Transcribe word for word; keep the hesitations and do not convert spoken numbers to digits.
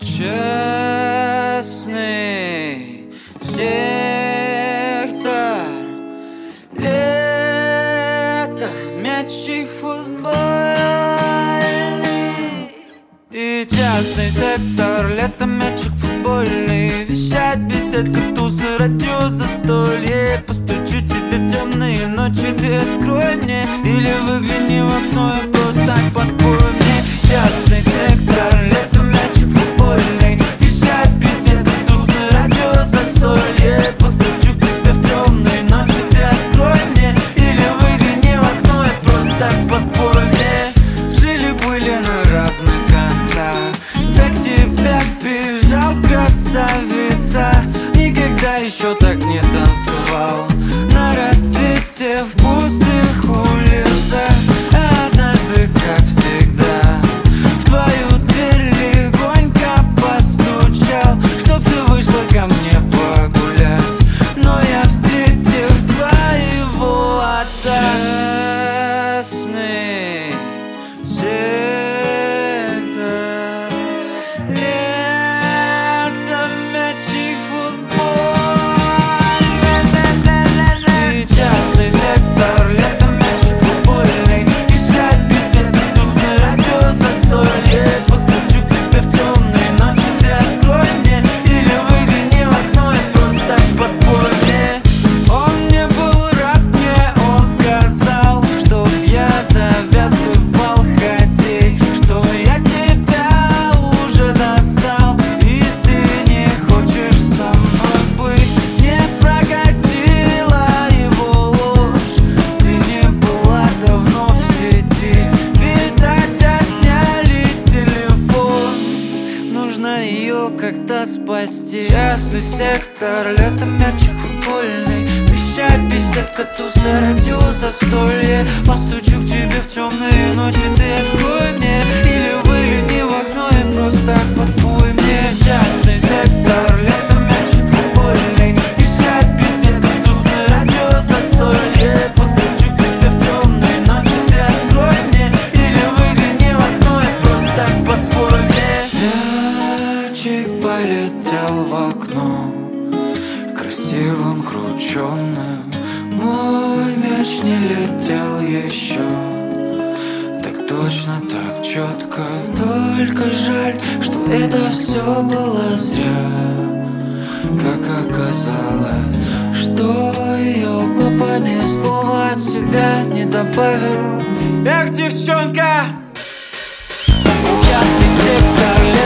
Частный сектор, лето, мячик футбольный. И частный сектор, лето, мячик футбольный. Вещать беседка, тусы, радио, застолье. Постучу тебе в темные ночи, ты открой мне. Или выгляни в окно и просто подпой мне. Частный сектор, лето, мячик футбольный. Вещать беседка, тусы, радио, застолье. Постучу к тебе в темные ночи, ты открой мне. Или выгляни в окно и просто подпой мне. Жили-были на разных концах, до тебя бежал красавица. Никогда еще так не танцевал на рассвете в пустых улицах. А однажды, как всегда, в твою дверь легонько постучал, чтоб ты вышла ко мне погулять. Но я встретил твоего отца. Частный сектор, лето, мячик футбольный. Частный сектор, лето, мячик футбольный. Вещать беседка, тусы, радио, застолье. Постучу к тебе в темные ночи, ты открой мне. Или выгляни в окно и просто подпой мне. Он не был рад мне, он сказал, чтоб я завязывал хотеть, что я тебя уже достал, и ты не хочешь со мной быть. Не прокатила его ложь, ты не была давно в сети. Видать, отняли телефон, нужно ее как-то спасти. Частный сектор, лето, мячик футбольный. Вещать беседка, туса, радио, застолье. Постучу к тебе в темные ночи, ты открой мне. Или выгляни в окно и просто подпой мне. Частный сектор, лето, мячик футбольный. Вещать беседка, туса, радио, застолье. Постучу к тебе в темные ночи, ты открой мне. Или выгляни в окно и просто подпой мне. Мячик полетел в окно, красивым, крученным. Мой мяч не летел еще так точно, так четко. Только жаль, что это все было зря. Как оказалось, что ее папа ни слова от себя не добавил. Эх, девчонка! Частный сектор.